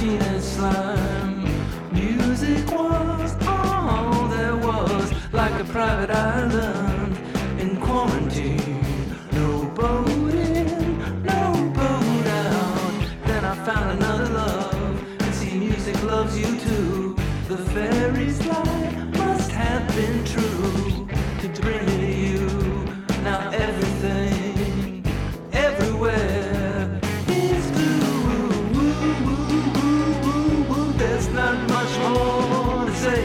teenage slime. Music was all there was, like a private island in quarantine. No boat in, no boat out. Then I found another love, and see, music loves you too. The fairy's lie must have been true to bring me to you. Now everything, everywhere is blue. There's not much more to say.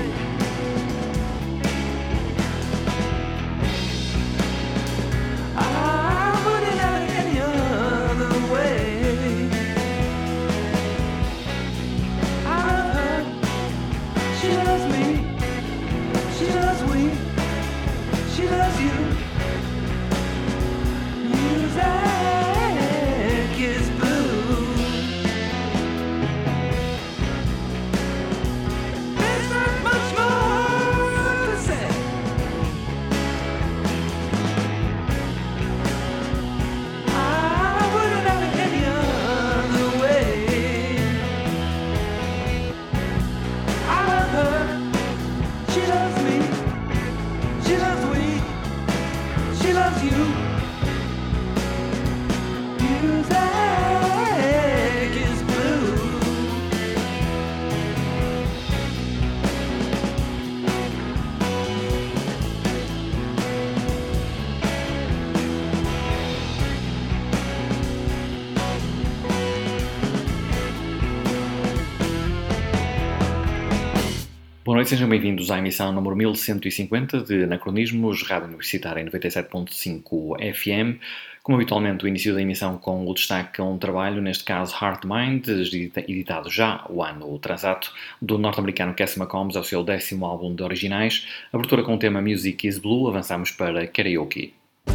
I wouldn't have it any other way. I love her, she loves me, she loves we, she loves you. Music is blue. There's not much more to say. I wouldn't have it any other way. I love her, she loves me, she loves we, she loves you. Music is blue. Boa noite, sejam bem-vindos à emissão número 1150 de Anacronismos, Rádio Universitária em 97.5 FM. Como habitualmente, o início da emissão com o destaque a um trabalho, neste caso Heart Mind, editado já o ano transato, do norte-americano Cassie McCombs, ao seu 10º álbum de originais. Abertura com o tema Music is Blue, avançamos para Karaoke.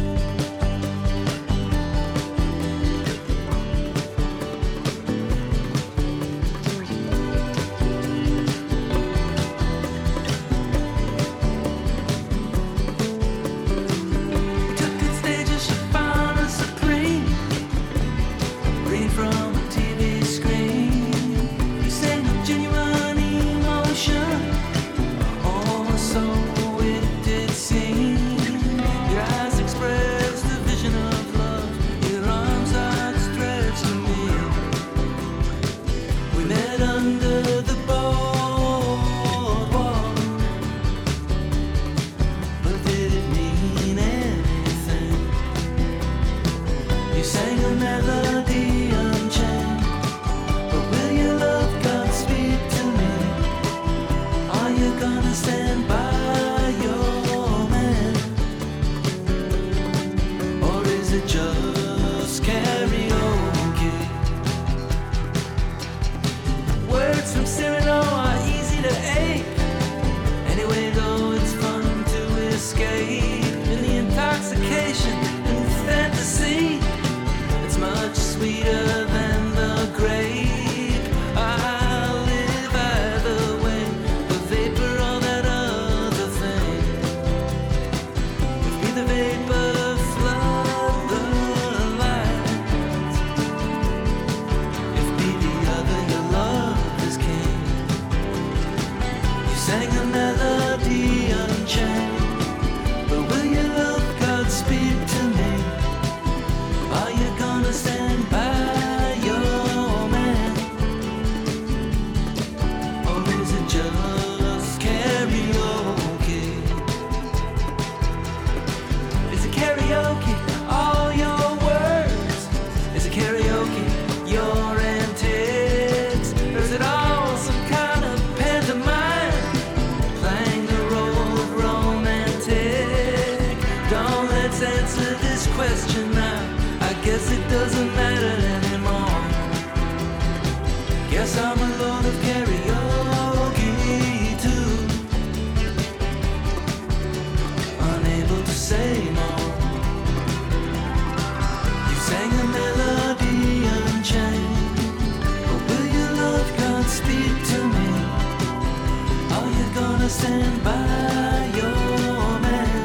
Stand by your man,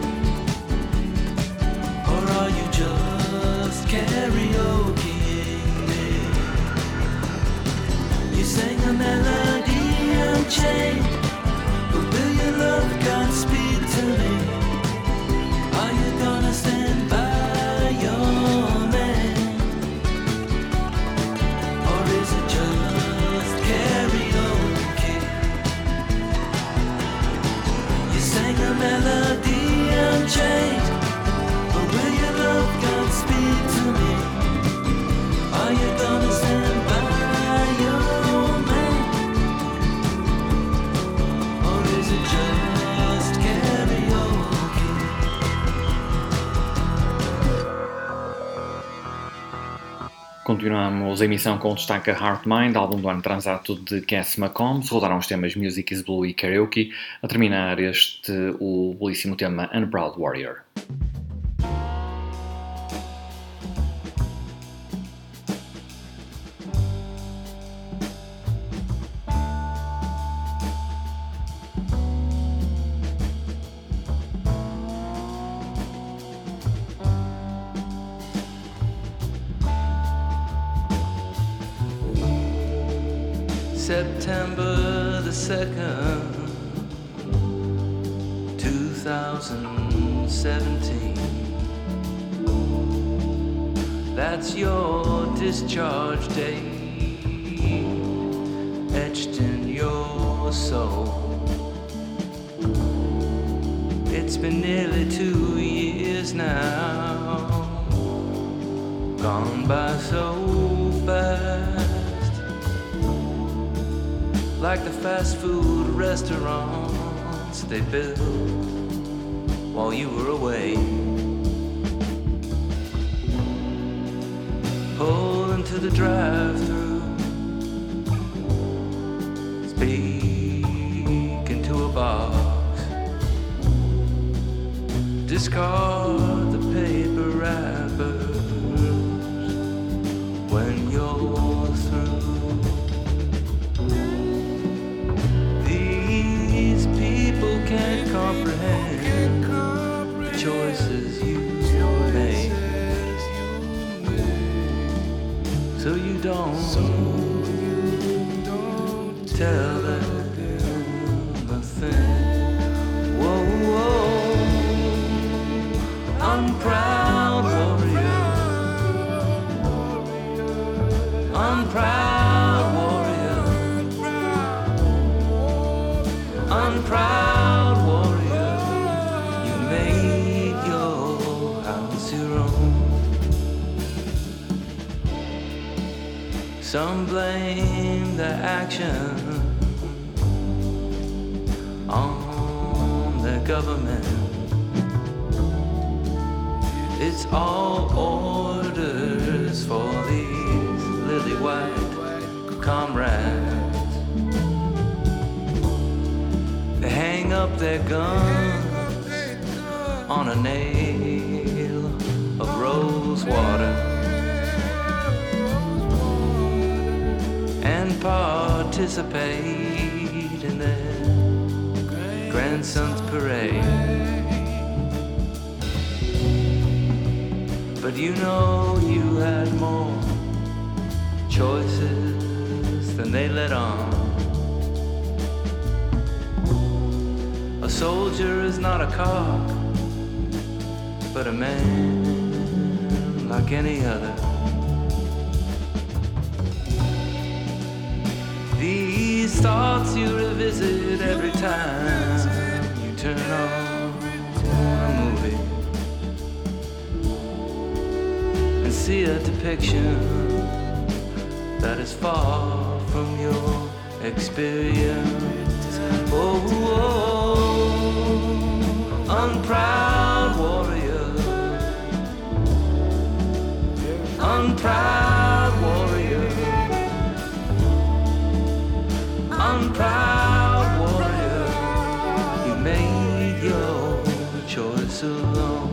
or are you just karaokeing me? You unchained. But will your love God speak to me? Are you gonna stand by your man? Or is it just karaoke? You sang a melody unchained. But will your love God speak to me? Are you gonna stand by your man? Or is it just karaoke? Continuamos a emissão com o destaque a Heart Mind, álbum do ano transato de Cass McCombs. Rodaram os temas Music is Blue e Karaoke, a terminar o belíssimo tema Unproud Warrior. September the 2nd, 2017. That's your discharge date, etched in your soul. It's been nearly 2 years now, gone by so fast. Like the fast food restaurants they built while you were away. Pull into the drive-thru, speak into a box, discard the paper wrappers when you're through. Can't comprehend the choices you made, so you don't tell them a thing. Whoa, whoa, unproud warrior, unproud warrior, unproud. Some blame the action on the government. It's all orders for these lily-white comrades. They hang up their guns on a nail of rose water and participate in their grandson's parade. But you know you had more choices than they let on. A soldier is not a cock, but a man like any other. These thoughts you revisit every time you turn on a movie and see a depiction that is far from your experience. Oh, unproud warrior, unproud warrior, unproud warrior, you made your choice alone.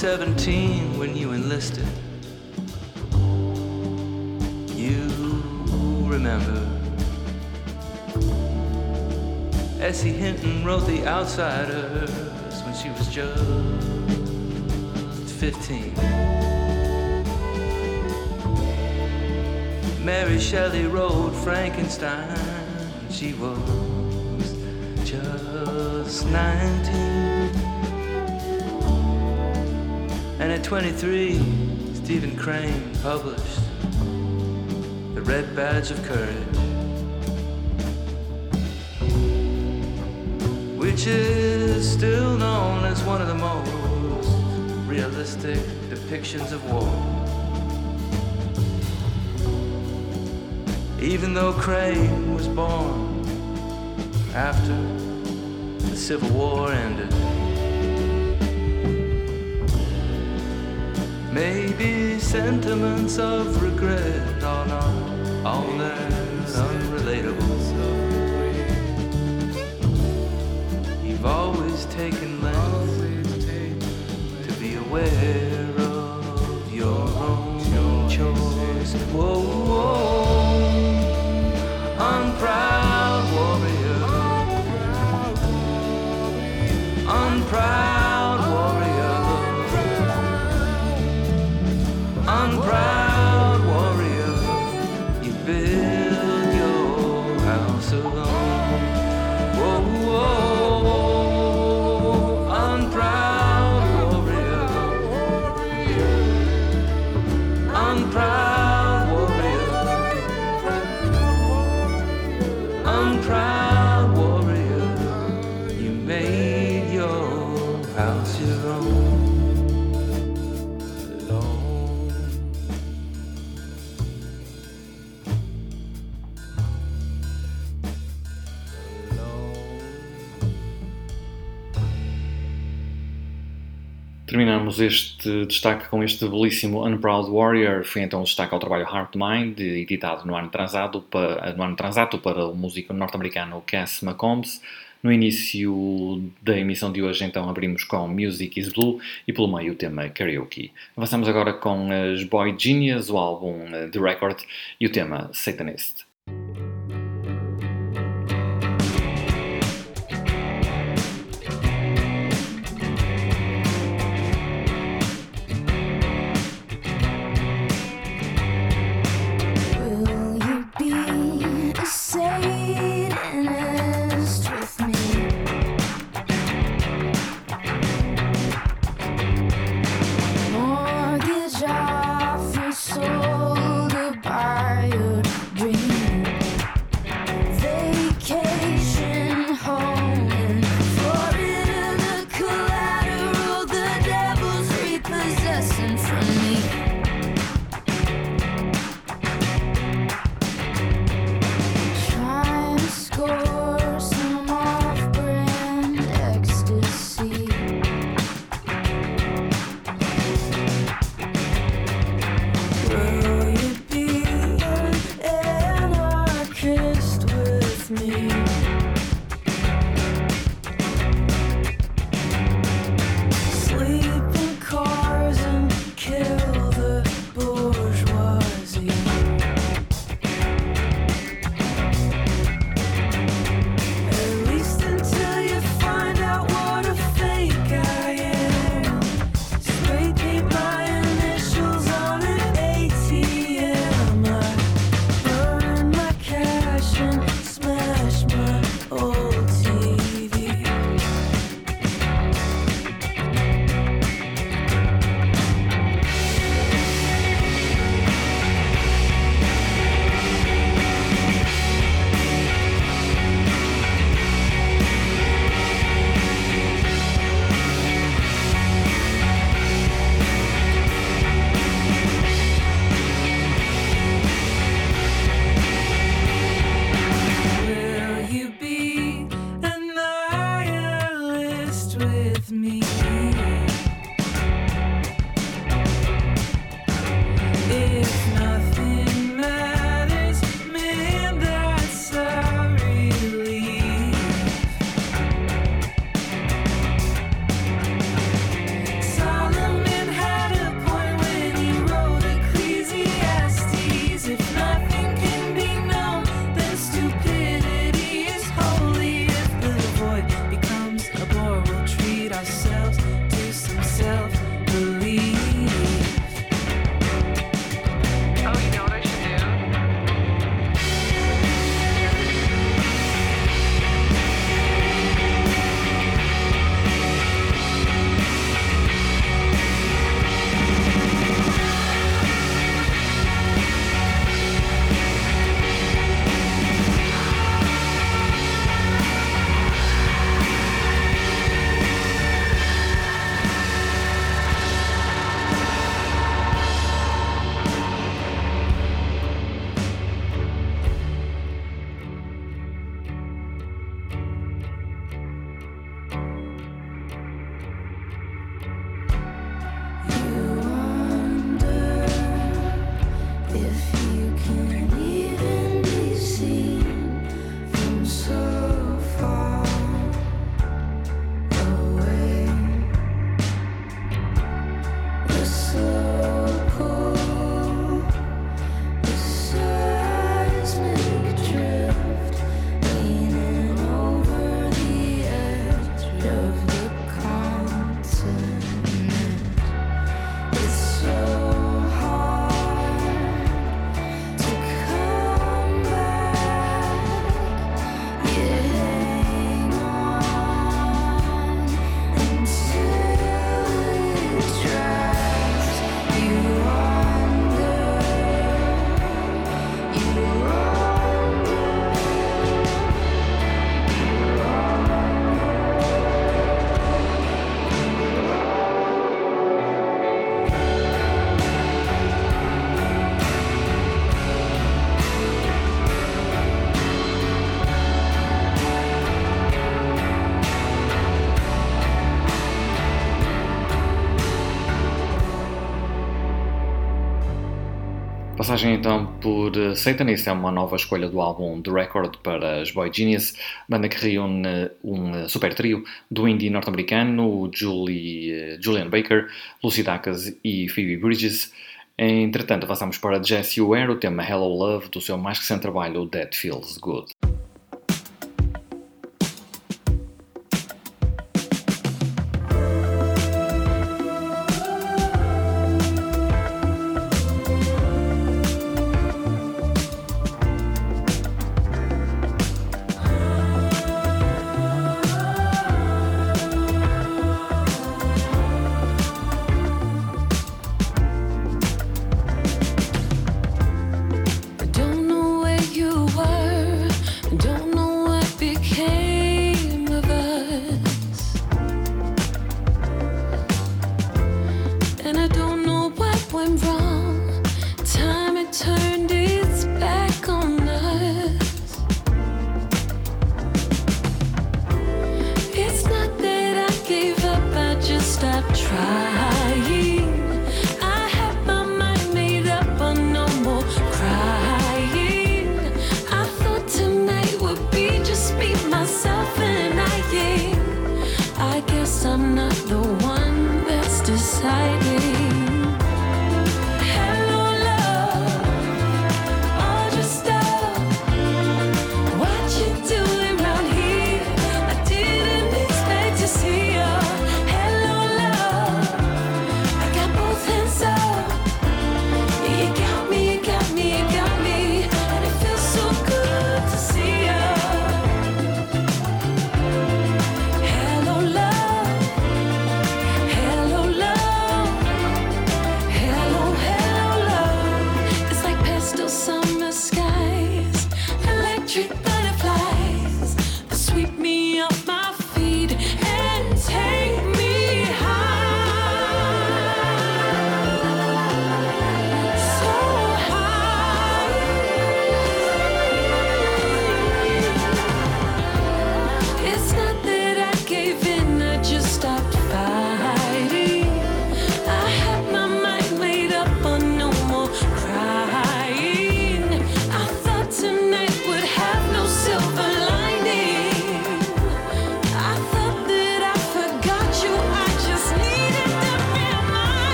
17 when you enlisted. You remember Essie Hinton wrote The Outsiders when she was just 15. Mary Shelley wrote Frankenstein when she was just 19. And at 23, Stephen Crane published The Red Badge of Courage, which is still known as one of the most realistic depictions of war. Even though Crane was born after the Civil War ended, maybe sentiments of regret are not all that unrelatable. You've always taken length to be aware of your own choice. Whoa, whoa, unproud warrior, unproud warrior, unproud warrior. You build your house alone. Whoa, whoa, unproud warrior, unproud warrior, unproud warrior. You made your house your own. Terminamos este destaque com este belíssimo Unproud Warrior. Foi então um destaque ao trabalho Heart Mind, editado no ano transato para o músico norte-americano Cass McCombs. No início da emissão de hoje, então, abrimos com Music is Blue e pelo meio o tema Karaoke. Avançamos agora com as Boy Genius, o álbum The Record e o tema Satanist. Passagem então por Satanist é uma nova escolha do álbum The Record para as Boy Genius, banda que reúne um super trio do indie norte-americano, Julian Baker, Lucy Dacus e Phoebe Bridges. Entretanto, avançamos para Jessie Ware, o tema Hello Love, do seu mais recente trabalho That Feels Good. I'm not the one that's deciding.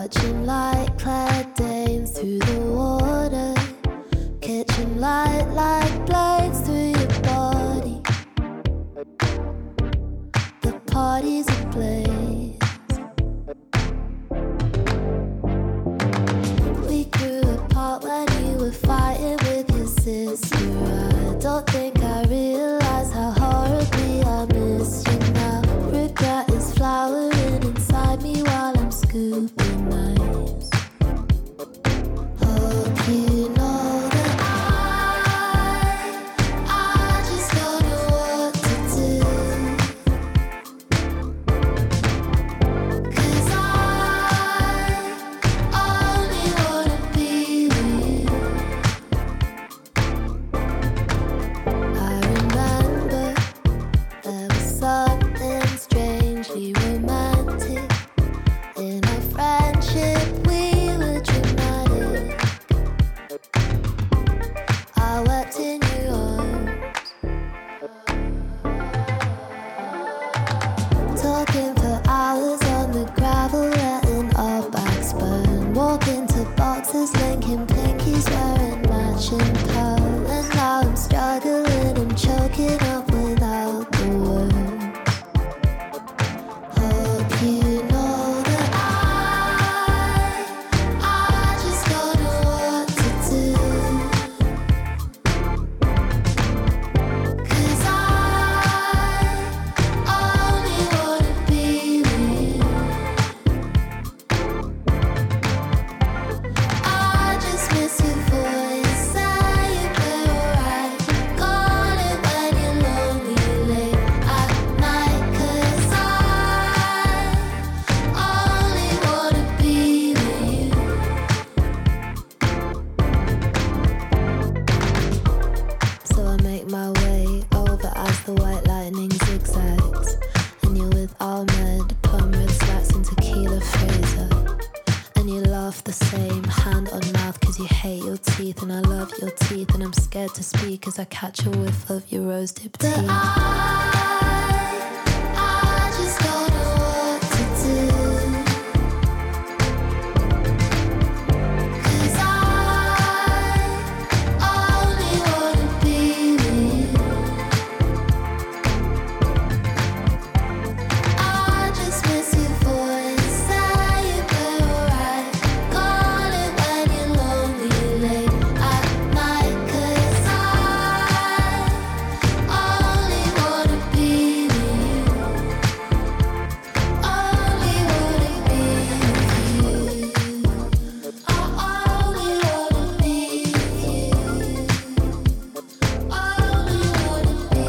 Watching light-clad dames through the water, catching light like blades through your body. The party's ablaze. We grew apart when you were fighting with your sister. I don't think I realized how horribly I missed you now. Regret is flowering inside me while I'm scooping knives. Hope you know that I just don't know what to do. 'Cause I only wanna be with you. I remember there was something strangely romantic in our friendship. We were dramatic. I wept in your arms, talking for hours on the gravel, letting our backs burn. Walking to boxes, linking pinkies, wearing matching pearl. And now I'm struggling, I'm choking up without the words. Hope you know that I just don't know what to do. 'Cause I only wanna be with you. I just miss your voice, say you play alright. Call it when you're lonely late at night. 'Cause I only wanna be with you. So I make my way over as the white lightning zigzags, and you're with Ahmed, plum red slats and tequila Fraser. And you laugh the same, hand on mouth, 'cause you hate your teeth. And I love your teeth, and I'm scared to speak as I catch a whiff of your rose dipped tea. I just don't know what to do. 'Cause I only wanna be with you. I just miss your voice, say you play alright. Call it when you're lonely late at night. 'Cause I only wanna be with you. Only wanna be with you. I only wanna be with you. Only wanna be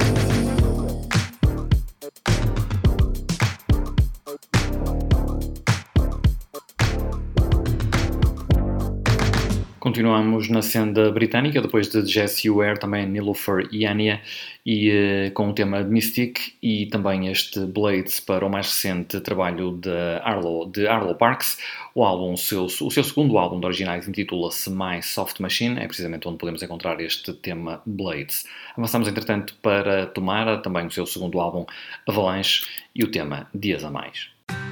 Continuamos na senda britânica, depois de Jessie Ware, também Niloufar e Anya, e com o tema Mystic e também este Blades para o mais recente trabalho de Arlo Parks. O seu segundo álbum de originais intitula-se My Soft Machine, é precisamente onde podemos encontrar este tema Blades. Avançamos, entretanto, para Tomara, também o seu segundo álbum Avalanche, e o tema Dias a Mais.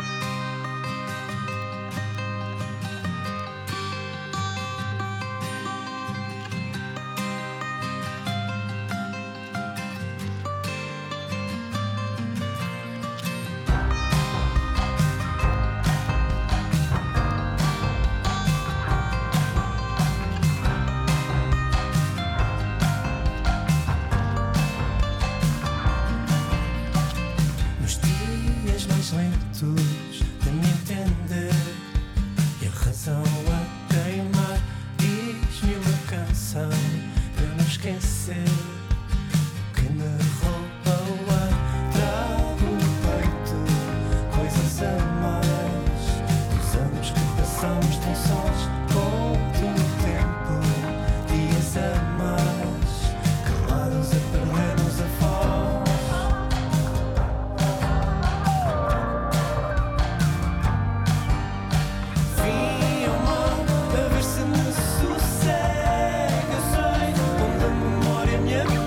Nos dias mais lentos de me entender, e a razão a queimar, diz-me uma canção para não esquecer o que me rouba o ar. Trago no peito coisas a mais. Os anos que passamos tão sós, conto no tempo, dias a mais, calados a perdermos a voz. Vim ao mundo a ver se me sossega. Eu sei onde a memória me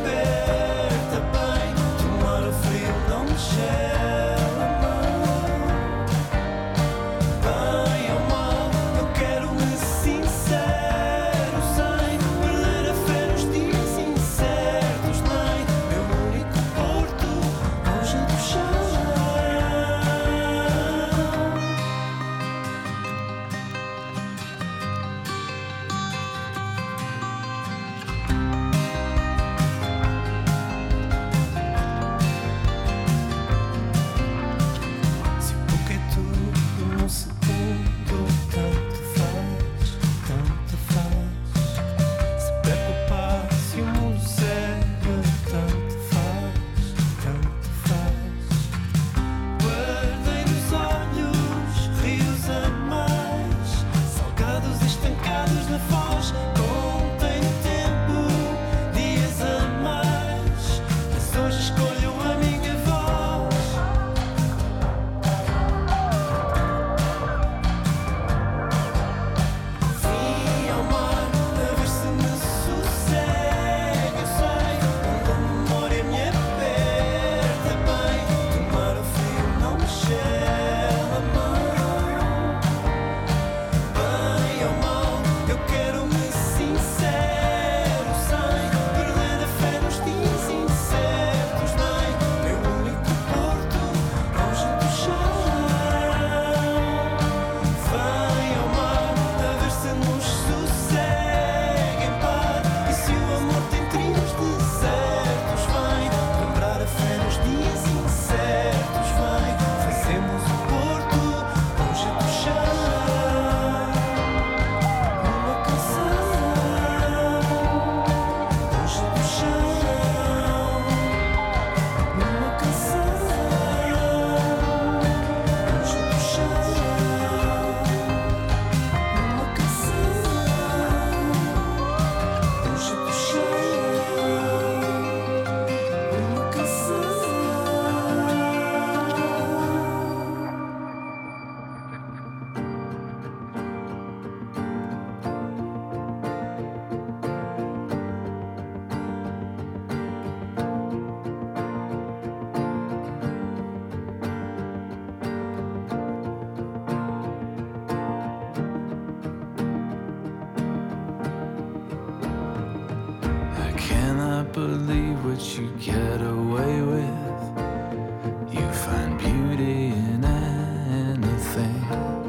cannot believe what you get away with. You find beauty in anything.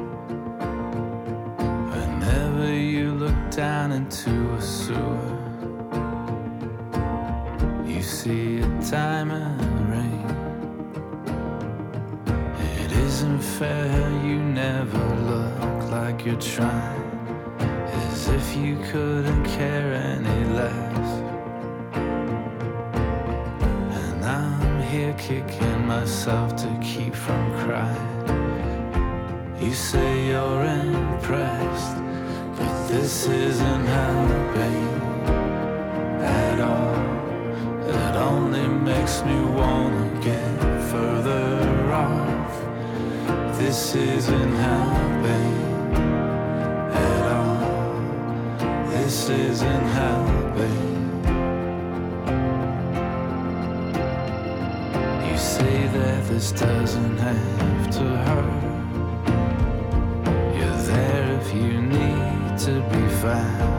Whenever you look down into a sewer, you see a diamond ring. It isn't fair, you never look like you're trying, as if you couldn't care any less. And I'm here kicking myself to keep from crying. You say you're impressed, but this isn't helping at all. It only makes me wanna get further off. This isn't helping at all. This isn't helping. You say that this doesn't have to hurt. You're there if you need to be found.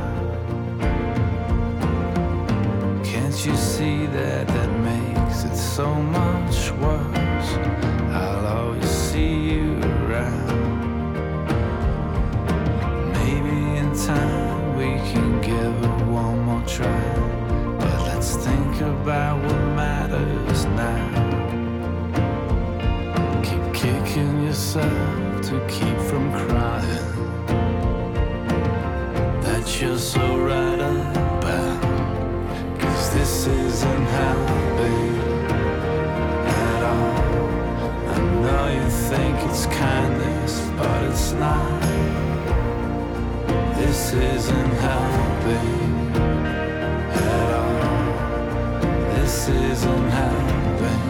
Can't you see that that makes it so much worse? I'll always see you around. Maybe in time we can give it one more try, but let's think about what matters now. Keep kicking yourself to keep from crying that you're so right about. This isn't helping at all. I know you think it's kindness, but it's not. This isn't helping at all. This isn't helping.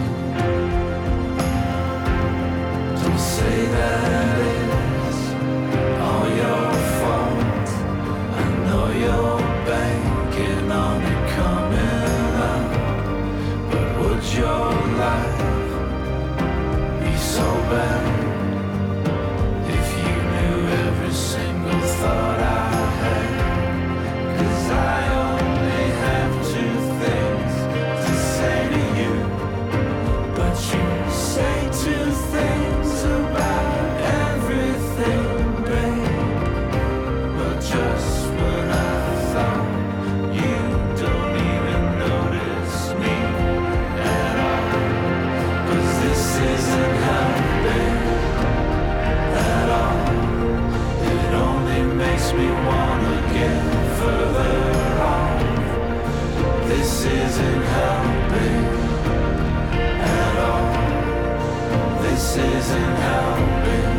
Don't say that it's all your fault. I know you're banking on it coming up, but would your life be so bad if you knew every single thought I had? 'Cause I only have two things to say to you, but you say two things about everything, babe. Well, just when I thought you don't even notice me at all. 'Cause this isn't helping at all. It only makes me wanna get further off. This isn't helping at all. This isn't helping.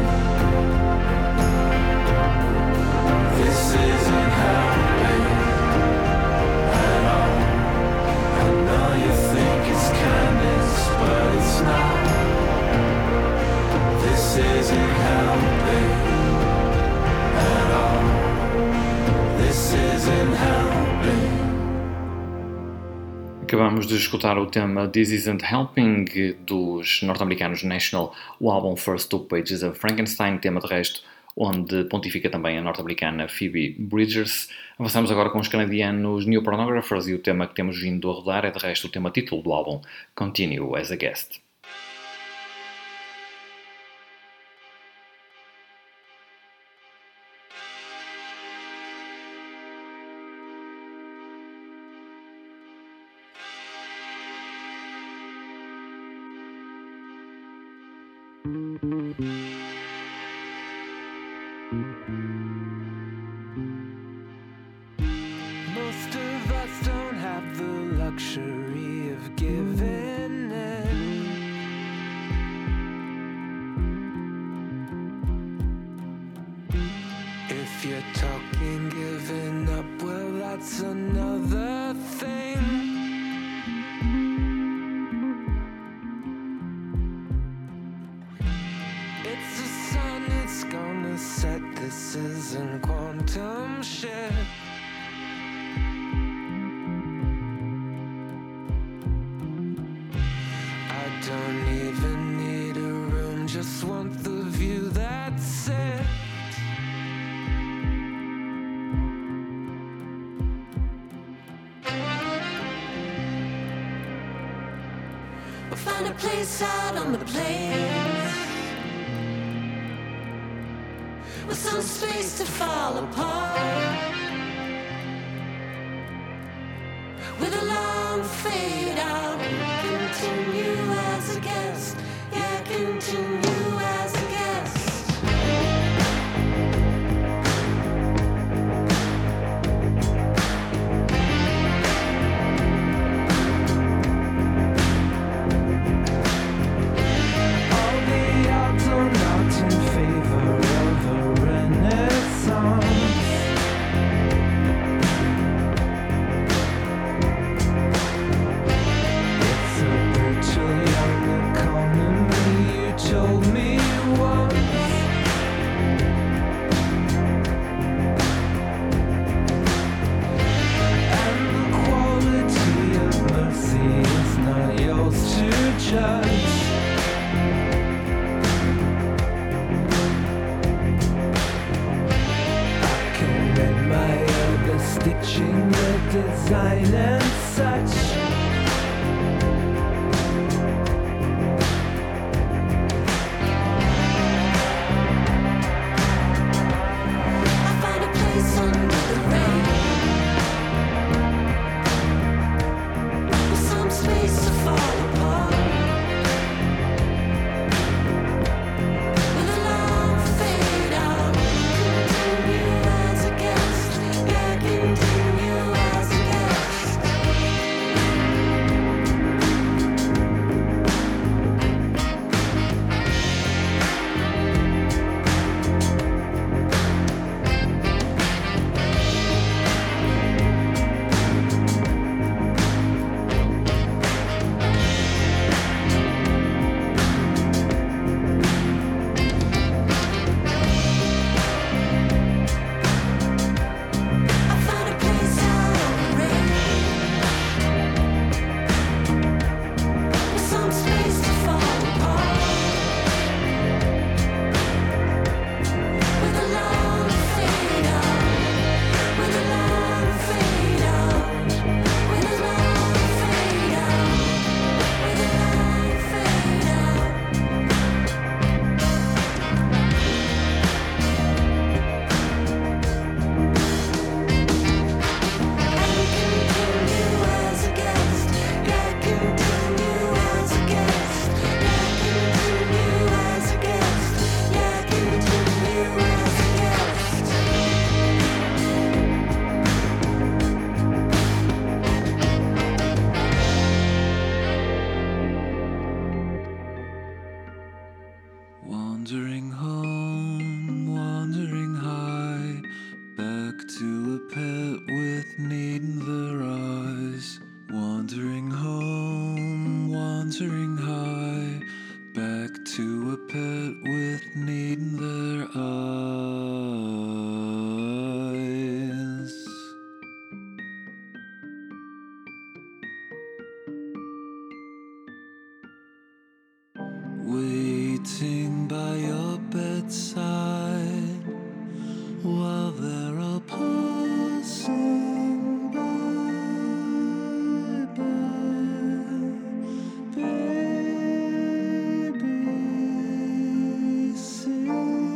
This isn't helping at all. I know you think it's kindness, but it's not. This isn't helping at all. This isn't helping. Acabamos de escutar o tema This Isn't Helping dos norte-americanos National, o álbum First Two Pages of Frankenstein, tema de resto onde pontifica também a norte-americana Phoebe Bridgers. Avançamos agora com os canadianos New Pornographers e o tema que temos vindo a rodar é de resto o tema título do álbum, Continue as a Guest. Most of us don't have the luxury of giving in. If you're talking giving up, well, that's another thing. It's the sun, it's gonna set. This is find a place out on the plains with some space to fall apart, with a long fade out. Continue as a guest, yeah, continue as a guest. Stitching the design and such. I find a place under the rain with some space to fall apart, with a long fade out. Continue as a guest, yeah, continue as a guest. I find a place out on the rain with some space to fall apart, with a long fade out, with a long fade out, with a long fade out, with a long fade out. Continue as a guest, yeah, continue as a guest, yeah, continue as a guest, yeah, continue as a guest. Wandering home, wandering high, back to a pet with need in their eyes. Wandering home, wandering high, back to a pet with need in their eyes. Waiting by your bedside while they're all passing by, baby city,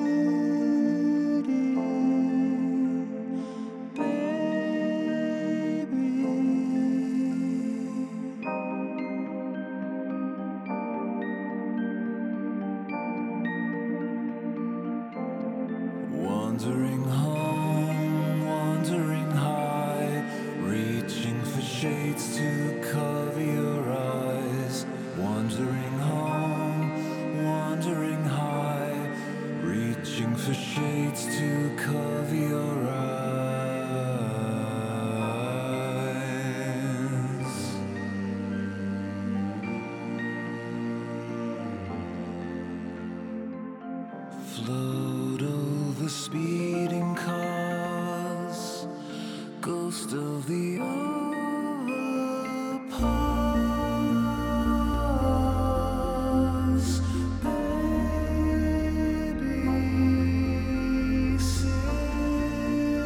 wandering home, wandering high, reaching for shades to cover your eyes. Wandering home, wandering high, reaching for shades to cover your eyes. Float over speeding cars, ghost of the overpass, baby city.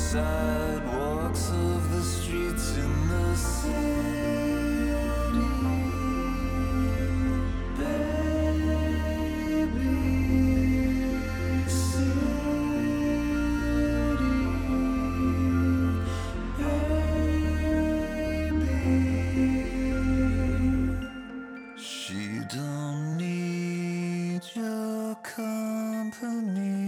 sidewalks of the streets in the city, baby, she don't need your company.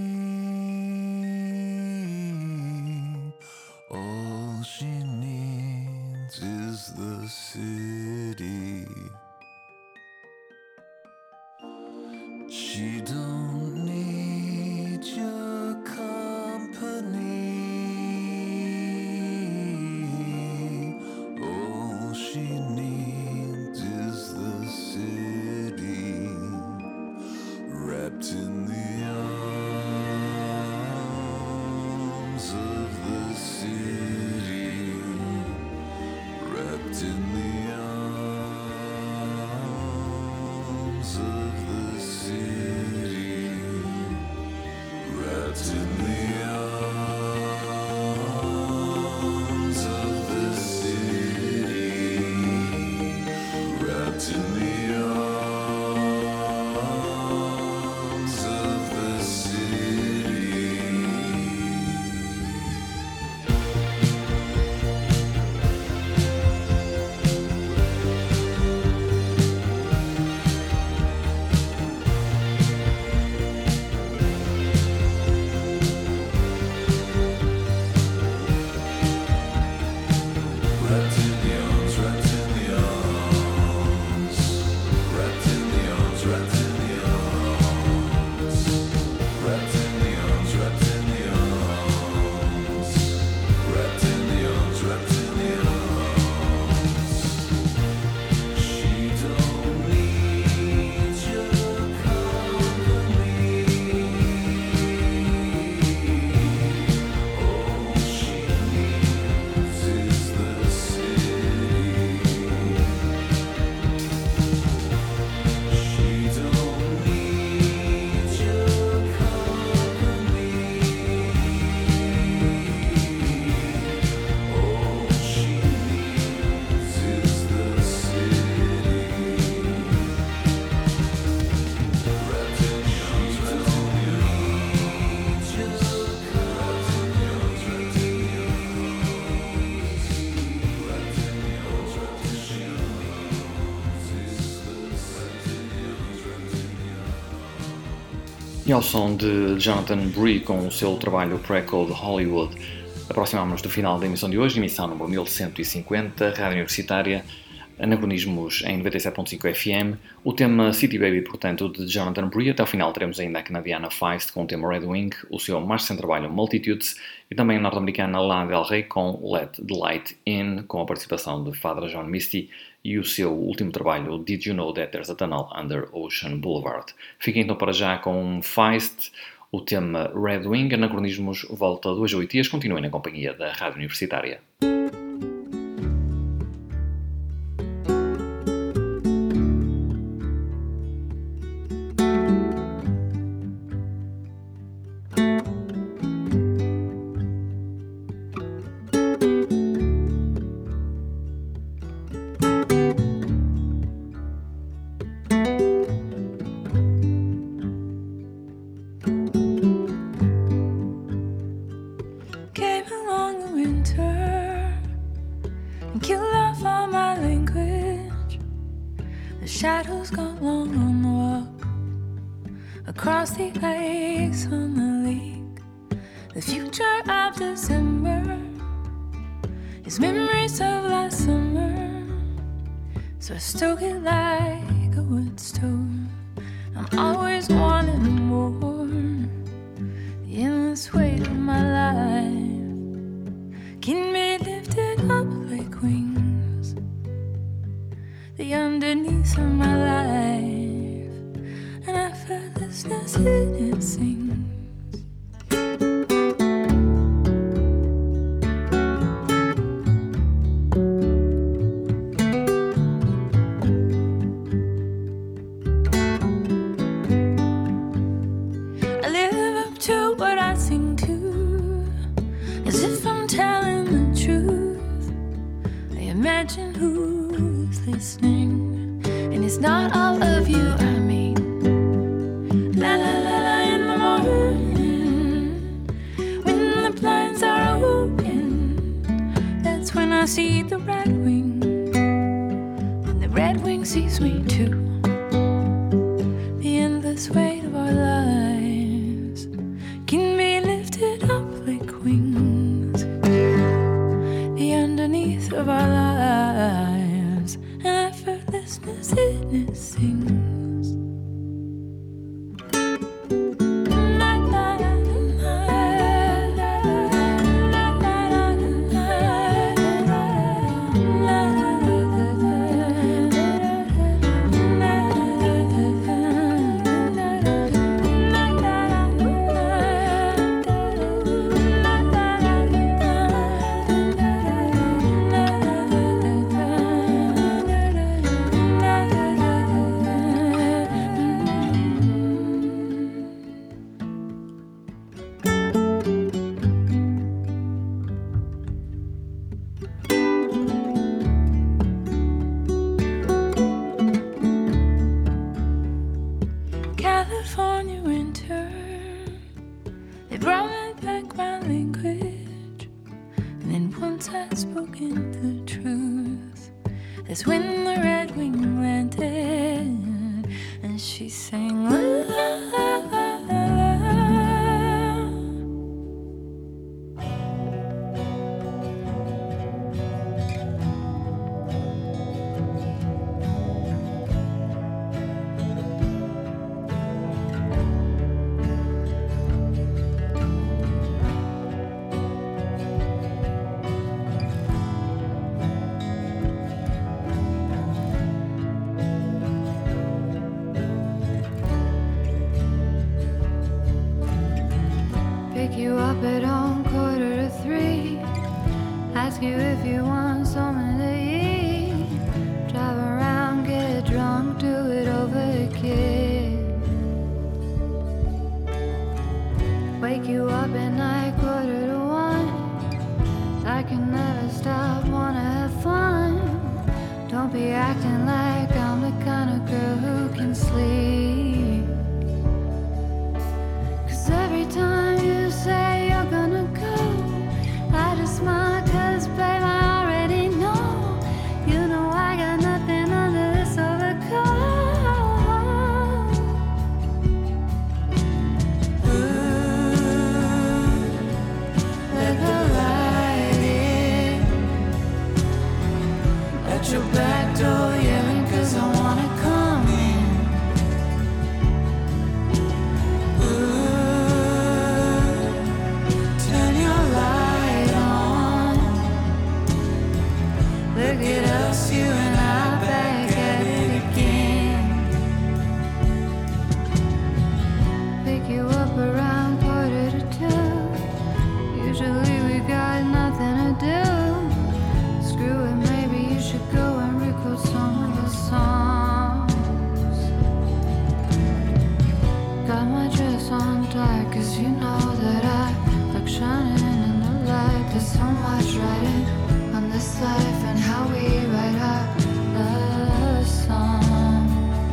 All she needs is the city. She don't need your company. All she needs is the city, wrapped in the arms of the city, wrapped in the arms of the city, wrapped in the arms of the city, wrapped in the arms of the city. Wrapped in the arms, wrapped in the arms, wrapped in the arms, wrapped in the arms, wrapped in the arms, wrapped in the arms, wrapped in the arms, wrapped in the arms. She don't need your company. All she needs is the city. She don't need your company. All she needs is the city. Wrapped in the arms, wrapped in the arms, wrapped in the arms, wrapped in the arms, wrapped in the arms, wrapped in the arms, is the city. E ao som de Jonathan Bree com o seu trabalho Pre-Code Hollywood, aproximamos do final da emissão de hoje, emissão número 1150, Rádio Universitária, Anacronismos em 97.5 FM, o tema City Baby, portanto, de Jonathan Bree. Até ao final teremos ainda a canadiana Feist com o tema Red Wing, o seu mais recente trabalho Multitudes, e também a norte-americana Lana Del Rey com Let the Light In, com a participação de Father John Misty, e o seu último trabalho Did You Know That There's a Tunnel Under Ocean Boulevard. Fiquem então para já com Feist, o tema Red Wing. Anacronismos volta 2 a 8 dias. Continuem na companhia da Rádio Universitária. Came along the winter and killed off all my language. The shadows got long on the walk across the ice on the lake. The future of December is memories of last summer, so I stoke it like a wood stove. I'm always wanting more. The endless weight of my life can be lifted up like wings. The underneath of my life, and I felt this in it sings. I live up to what I sing to, as if I'm imagine who's listening. And it's not all of you, I mean. La la la la in the morning, when the blinds are open, that's when I see the red wing, and the red wing sees me too. The endless weight of our lives can be lifted up like wings. The underneath of our lives, and effortlessness in it sings. California winter, they brought me back my language. And then once I'd spoken the truth, that's when the red wing landed, and she sang la la la la la. Pick you up at home 2:45, ask you if you want something to eat, drive around, get drunk, do it over again. Wake you up at night 1:45, I can never stop, wanna have fun. Don't be acting like I'm the kind of girl who can sleep, 'cause every time you say you're gonna go, I just smile, 'cause babe, I already know. You know I got nothing under this overcoat. Ooh, let the light in at your back door, yelling 'cause I wanna come in. Look at us, you and I, back at it again. Pick you up around 1:45, usually we got nothing to do. Screw it, maybe you should go and record some of the songs. Got my dress on tight, 'cause you know that I like shining in the light. There's so much writing on this life and how we write our love song.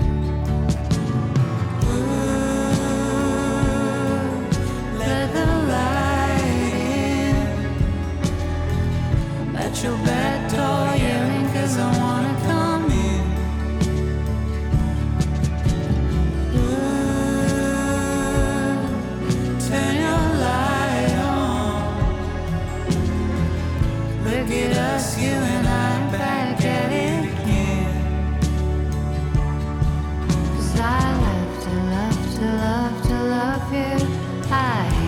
Ooh, let the light in at your back door, yelling 'cause I wanna come in. Ooh, turn your light on. Look at us, you and I, back at it again. 'Cause I love to love to love to love you. I